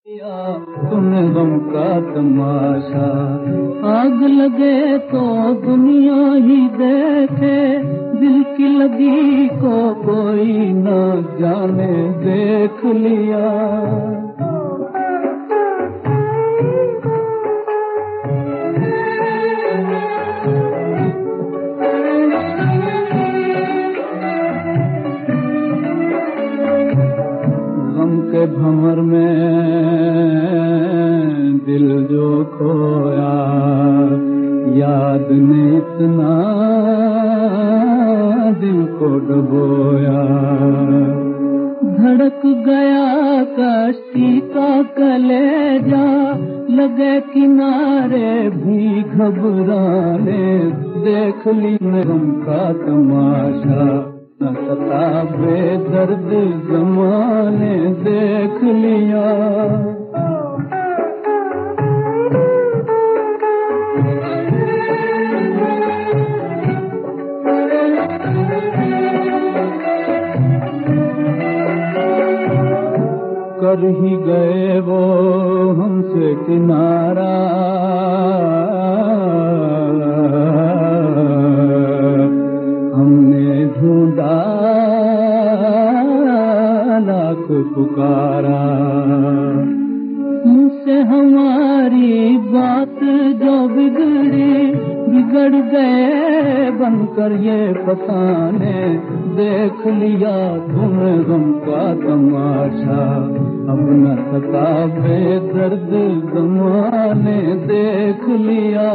तूने गम का तमाशा, आग लगे तो दुनिया ही देखे, दिल की लगी को कोई न जाने, देख लिया। गम के भंवर में दिल जो खोया, याद ने इतना दिल को डुबोया। धड़क गया कश्ती का कलेजा, लगे किनारे भी घबराने, देख ली गम का तमाशा, न सताबे दर्द ज़माने, देख लिया। कर ही गए वो हमसे किनारा, हमने ढूंढा लाख पुकारा। मुझसे हमारी बात जो बिगड़ गए बनकर ये फसाने, देख लिया तुम्हें गम का तमाशा, अब न सताबे दर्द ज़माने, देख लिया।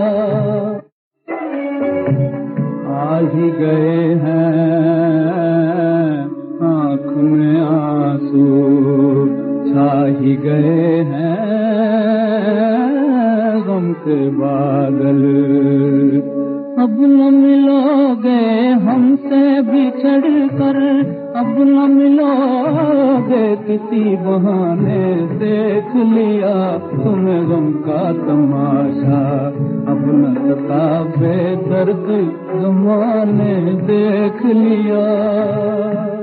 आ ही गए हैं आँख में आंसू, छा ही गए हैं गम के बादल, अब न मिलोगे हमसे बिछड़ कर, अब न मिलोगे किसी बहाने, देख लिया तुम्हें गम का तमाशा, अब न सताबे दर्द ज़माने, देख लिया।